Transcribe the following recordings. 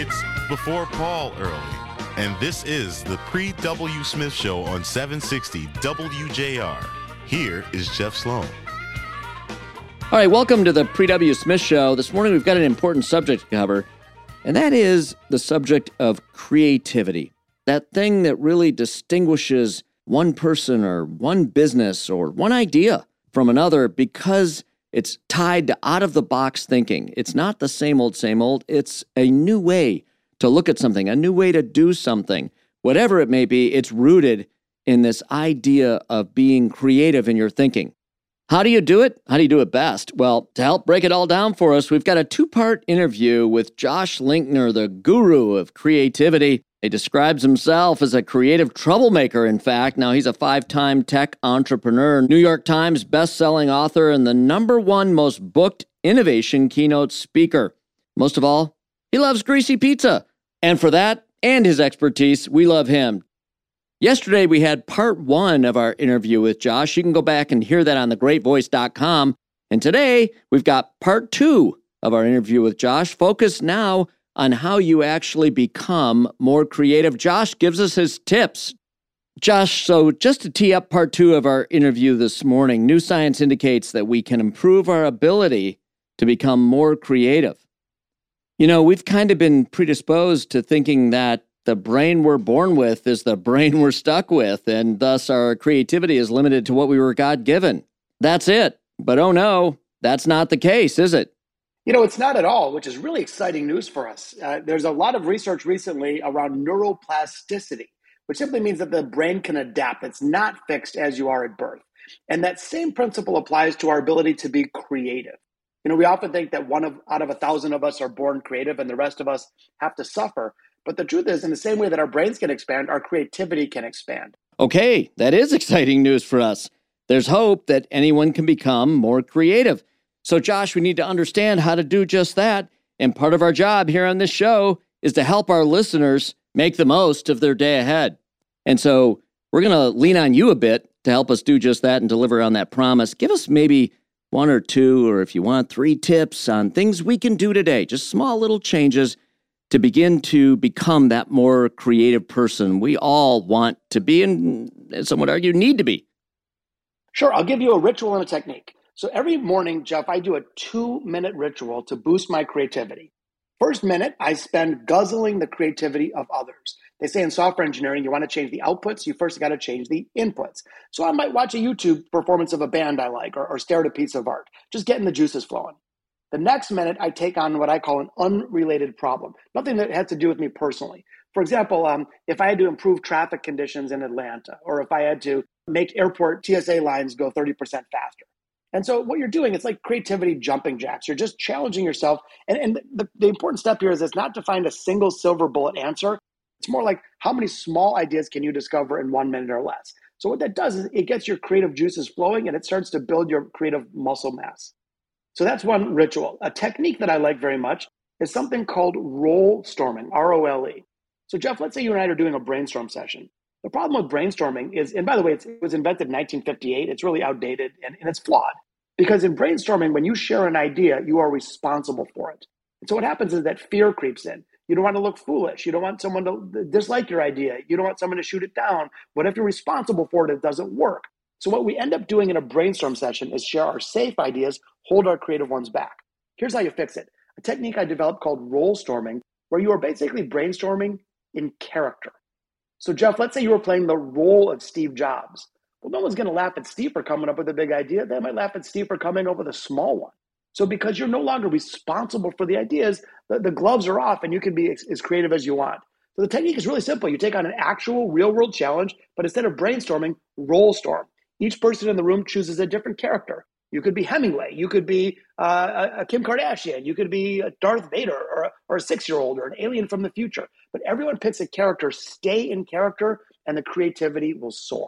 It's before Paul early, and this is the Pre-W. Smith Show on 760 WJR. Here is Jeff Sloan. All right, welcome to the Pre-W. Smith Show. This morning we've got an important subject to cover, and that is the subject of creativity. That thing that really distinguishes one person or one business or one idea from another because it's tied to out-of-the-box thinking. It's not the same old, same old. It's a new way to look at something, a new way to do something. Whatever it may be, it's rooted in this idea of being creative in your thinking. How do you do it? How do you do it best? Well, to help break it all down for us, we've got a two-part interview with Josh Linkner, the guru of creativity. He describes himself as a creative troublemaker, in fact. Now, he's a 5-time tech entrepreneur, New York Times best-selling author, and the #1 most booked innovation keynote speaker. Most of all, he loves greasy pizza. And for that and his expertise, we love him. Yesterday, we had part 1 of our interview with Josh. You can go back and hear that on thegreatvoice.com. And today, we've got part 2 of our interview with Josh, focused now on how you actually become more creative. Josh gives us his tips. Josh, so just to tee up part 2 of our interview this morning, new science indicates that we can improve our ability to become more creative. You know, we've kind of been predisposed to thinking that the brain we're born with is the brain we're stuck with, and thus our creativity is limited to what we were God-given. That's it. But oh no, that's not the case, is it? You know, it's not at all, which is really exciting news for us. There's a lot of research recently around neuroplasticity, which simply means that the brain can adapt. It's not fixed as you are at birth. And that same principle applies to our ability to be creative. You know, we often think that out of 1,000 of us are born creative and the rest of us have to suffer. But the truth is, in the same way that our brains can expand, our creativity can expand. Okay, that is exciting news for us. There's hope that anyone can become more creative. So, Josh, we need to understand how to do just that. And part of our job here on this show is to help our listeners make the most of their day ahead. And so we're going to lean on you a bit to help us do just that and deliver on that promise. Give us maybe 1 or 2, or if you want, 3 tips on things we can do today, just small little changes to begin to become that more creative person we all want to be, and some would argue need to be. Sure, I'll give you a ritual and a technique. So every morning, Jeff, I do a 2-minute ritual to boost my creativity. First minute, I spend guzzling the creativity of others. They say in software engineering, you want to change the outputs, you first got to change the inputs. So I might watch a YouTube performance of a band I like or stare at a piece of art, just getting the juices flowing. The next minute, I take on what I call an unrelated problem, nothing that has to do with me personally. For example, if I had to improve traffic conditions in Atlanta, or if I had to make airport TSA lines go 30% faster. And so what you're doing, it's like creativity jumping jacks. You're just challenging yourself. And the important step here is it's not to find a single silver bullet answer. It's more like how many small ideas can you discover in 1 minute or less? So what that does is it gets your creative juices flowing and it starts to build your creative muscle mass. So that's one ritual. A technique that I like very much is something called role storming, R-O-L-E. So Jeff, let's say you and I are doing a brainstorm session. The problem with brainstorming is, and by the way, it was invented in 1958. It's really outdated and it's flawed. Because in brainstorming, when you share an idea, you are responsible for it. And so what happens is that fear creeps in. You don't want to look foolish. You don't want someone to dislike your idea. You don't want someone to shoot it down. What if you're responsible for it, it doesn't work? So what we end up doing in a brainstorm session is share our safe ideas, hold our creative ones back. Here's how you fix it. A technique I developed called role storming, where you are basically brainstorming in character. So Jeff, let's say you were playing the role of Steve Jobs. Well, no one's going to laugh at Steve for coming up with a big idea. They might laugh at Steve for coming up with a small one. So because you're no longer responsible for the ideas, the gloves are off and you can be as creative as you want. So the technique is really simple. You take on an actual real-world challenge, but instead of brainstorming, role storm. Each person in the room chooses a different character. You could be Hemingway. You could be a Kim Kardashian. You could be a Darth Vader or a 6-year-old or an alien from the future. But everyone picks a character, stay in character, and the creativity will soar.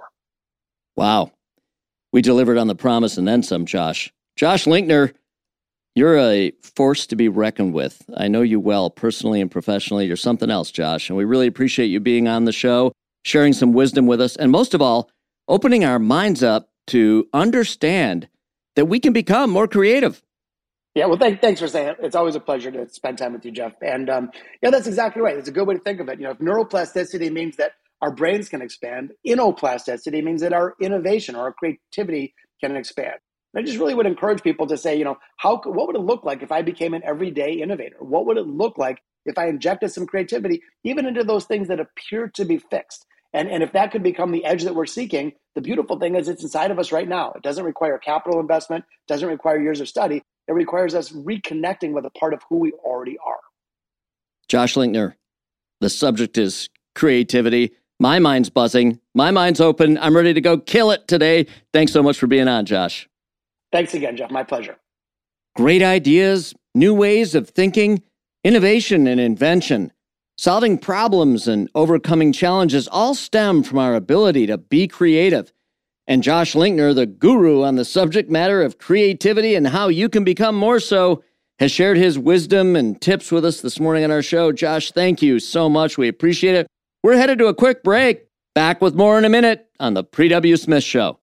Wow. We delivered on the promise and then some, Josh. Josh Linkner, you're a force to be reckoned with. I know you well, personally and professionally. You're something else, Josh, and we really appreciate you being on the show, sharing some wisdom with us, and most of all, opening our minds up to understand that we can become more creative. Yeah, well, thanks for saying it. It's always a pleasure to spend time with you, Jeff. And yeah, that's exactly right. It's a good way to think of it. If neuroplasticity means that our brains can expand, innoplasticity means that our innovation or our creativity can expand. And I just really would encourage people to say, what would it look like if I became an everyday innovator? What would it look like if I injected some creativity even into those things that appear to be fixed? And if that could become the edge that we're seeking, the beautiful thing is it's inside of us right now. It doesn't require capital investment, doesn't require years of study. It requires us reconnecting with a part of who we already are. Josh Linkner, the subject is creativity. My mind's buzzing. My mind's open. I'm ready to go kill it today. Thanks so much for being on, Josh. Thanks again, Jeff. My pleasure. Great ideas, new ways of thinking, innovation and invention. Solving problems and overcoming challenges all stem from our ability to be creative. And Josh Linkner, the guru on the subject matter of creativity and how you can become more so, has shared his wisdom and tips with us this morning on our show. Josh, thank you so much. We appreciate it. We're headed to a quick break. Back with more in a minute on the Pre-W. Smith Show.